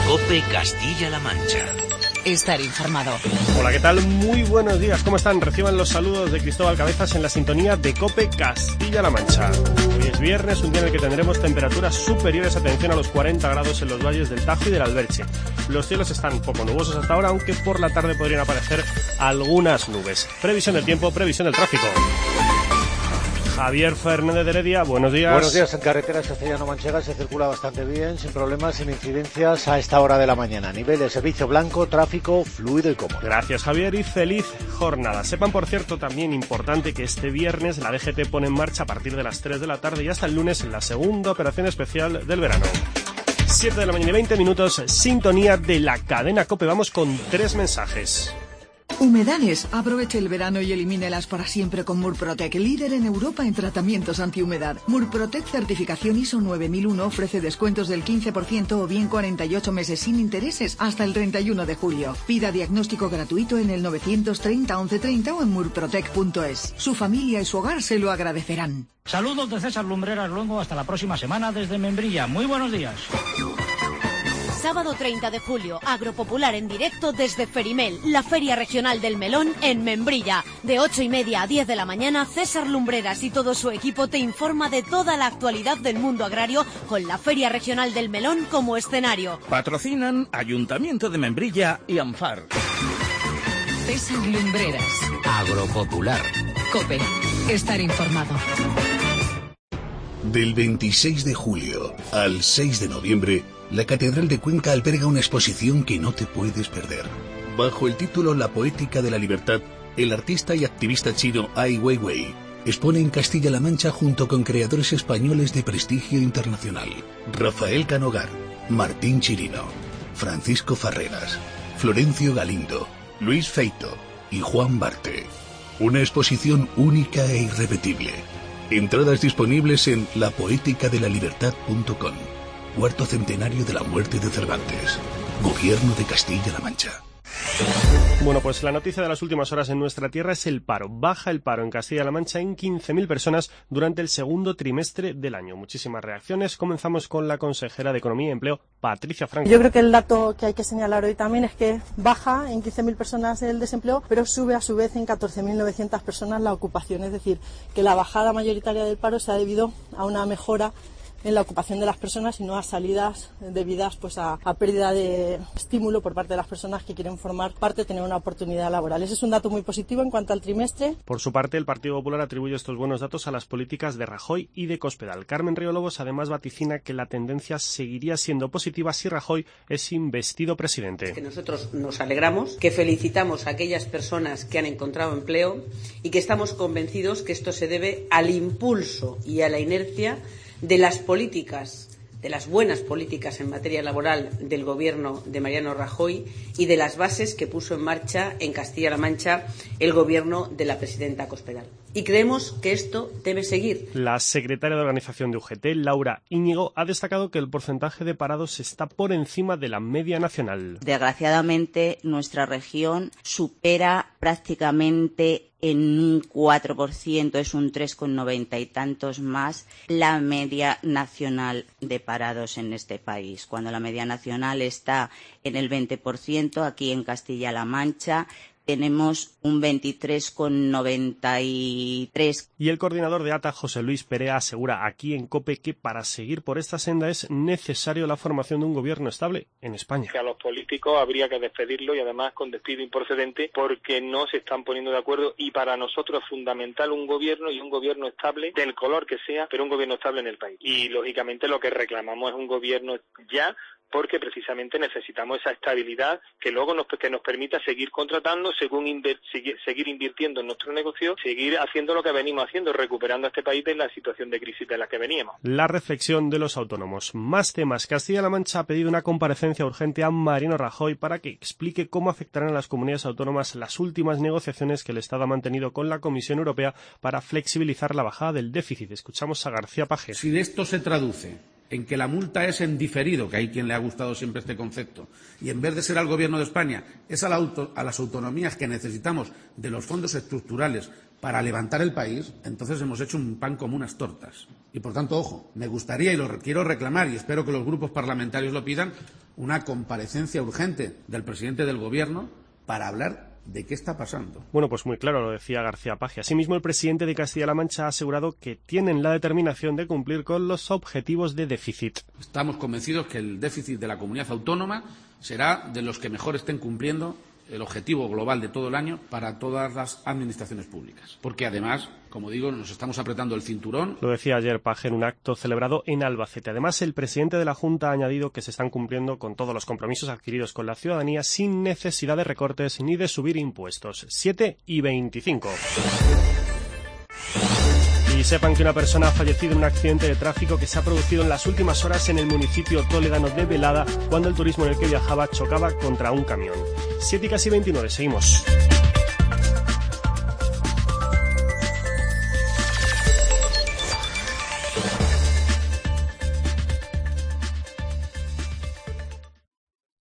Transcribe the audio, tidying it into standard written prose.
COPE Castilla-La Mancha. Estar informado. Hola, ¿qué tal? Muy buenos días, ¿cómo están? Reciban los saludos de Cristóbal Cabezas en la sintonía de COPE Castilla-La Mancha. Hoy es viernes, un día en el que tendremos temperaturas superiores, atención, a los 40 grados en los valles del Tajo y del Alberche. Los cielos están poco nubosos hasta ahora, aunque por la tarde podrían aparecer algunas nubes. Previsión del tiempo, previsión del tráfico. Javier Fernández de Heredia, buenos días. Buenos días. En carreteras castellano-manchegas se circula bastante bien, sin problemas, sin incidencias a esta hora de la mañana. Nivel de servicio blanco, tráfico fluido y cómodo. Gracias, Javier, y feliz jornada. Sepan, por cierto, también importante que este viernes la DGT pone en marcha a partir de las 3 de la tarde y hasta el lunes la segunda operación especial del verano. 7 de la mañana y 20 minutos, sintonía de la cadena COPE. Vamos con 3 mensajes. Humedades. Aproveche el verano y elimínelas para siempre con Murprotec, líder en Europa en tratamientos antihumedad. Murprotec certificación ISO 9001 ofrece descuentos del 15% o bien 48 meses sin intereses hasta el 31 de julio. Pida diagnóstico gratuito en el 930 1130 o en murprotec.es. Su familia y su hogar se lo agradecerán. Saludos de César Lumbreras Luengo, hasta la próxima semana desde Membrilla. Muy buenos días. Sábado 30 de julio, Agropopular en directo desde Ferimel, la Feria Regional del Melón en Membrilla. De 8:30 a 10 de la mañana, César Lumbreras y todo su equipo te informa de toda la actualidad del mundo agrario con la Feria Regional del Melón como escenario. Patrocinan Ayuntamiento de Membrilla y ANFAR. César Lumbreras. Agropopular. COPE. Estar informado. Del 26 de julio al 6 de noviembre, la Catedral de Cuenca alberga una exposición que no te puedes perder. Bajo el título La Poética de la Libertad, el artista y activista chino Ai Weiwei expone en Castilla-La Mancha junto con creadores españoles de prestigio internacional. Rafael Canogar, Martín Chirino, Francisco Farreras, Florencio Galindo, Luis Feito y Juan Barte. Una exposición única e irrepetible. Entradas disponibles en lapoeticadela-libertad.com. Cuarto centenario de la muerte de Cervantes. Gobierno de Castilla-La Mancha. Bueno, pues la noticia de las últimas horas en nuestra tierra es el paro. Baja el paro en Castilla-La Mancha en 15.000 personas durante el segundo trimestre del año. Muchísimas reacciones. Comenzamos con la consejera de Economía y Empleo, Patricia Franco. Yo creo que el dato que hay que señalar hoy también es que baja en 15.000 personas el desempleo, pero sube a su vez en 14.900 personas la ocupación. Es decir, que la bajada mayoritaria del paro se ha debido a una mejora en la ocupación de las personas y no a salidas debidas pues a pérdida de estímulo por parte de las personas que quieren formar parte, tener una oportunidad laboral. Ese es un dato muy positivo en cuanto al trimestre. Por su parte, el Partido Popular atribuye estos buenos datos a las políticas de Rajoy y de Cospedal. Carmen Río Lobos además vaticina que la tendencia seguiría siendo positiva si Rajoy es investido presidente. Que nosotros nos alegramos, que felicitamos a aquellas personas que han encontrado empleo y que estamos convencidos que esto se debe al impulso y a la inercia de las políticas, de las buenas políticas en materia laboral del gobierno de Mariano Rajoy y de las bases que puso en marcha en Castilla-La Mancha el gobierno de la presidenta Cospedal. Y creemos que esto debe seguir. La secretaria de organización de UGT, Laura Íñigo, ha destacado que el porcentaje de parados está por encima de la media nacional. Desgraciadamente, nuestra región supera prácticamente en un 4%, es un 3,90 y tantos más, la media nacional de parados en este país. Cuando la media nacional está en el 20%, aquí en Castilla-La Mancha tenemos un 23,93. Y el coordinador de ATA, José Luis Perea, asegura aquí en COPE que para seguir por esta senda es necesario la formación de un gobierno estable en España. Que a los políticos habría que despedirlo y además con despido improcedente porque no se están poniendo de acuerdo y para nosotros es fundamental un gobierno y un gobierno estable del color que sea, pero un gobierno estable en el país. Y lógicamente lo que reclamamos es un gobierno ya, porque precisamente necesitamos esa estabilidad que luego nos permita seguir contratando, seguir invirtiendo en nuestro negocio, seguir haciendo lo que venimos haciendo, recuperando a este país de la situación de crisis de la que veníamos. La reflexión de los autónomos. Más temas. Castilla-La Mancha ha pedido una comparecencia urgente a Mariano Rajoy para que explique cómo afectarán a las comunidades autónomas las últimas negociaciones que el Estado ha mantenido con la Comisión Europea para flexibilizar la bajada del déficit. Escuchamos a García Page. Si de esto se traduce en que la multa es en diferido, que hay quien le ha gustado siempre este concepto, y en vez de ser al Gobierno de España, es a las autonomías que necesitamos de los fondos estructurales para levantar el país, entonces hemos hecho un pan como unas tortas. Y, por tanto, ojo, me gustaría y lo quiero reclamar, y espero que los grupos parlamentarios lo pidan, una comparecencia urgente del presidente del Gobierno para hablar de qué está pasando. Bueno, pues muy claro, lo decía García Paje. Asimismo, el presidente de Castilla-La Mancha ha asegurado que tienen la determinación de cumplir con los objetivos de déficit. Estamos convencidos que el déficit de la comunidad autónoma será de los que mejor estén cumpliendo el objetivo global de todo el año para todas las administraciones públicas. Porque además, como digo, nos estamos apretando el cinturón. Lo decía ayer Paje en un acto celebrado en Albacete. Además, el presidente de la Junta ha añadido que se están cumpliendo con todos los compromisos adquiridos con la ciudadanía sin necesidad de recortes ni de subir impuestos. 7:25. Y sepan que una persona ha fallecido en un accidente de tráfico que se ha producido en las últimas horas en el municipio toledano de Velada, cuando el turismo en el que viajaba chocaba contra un camión. 7:29, seguimos.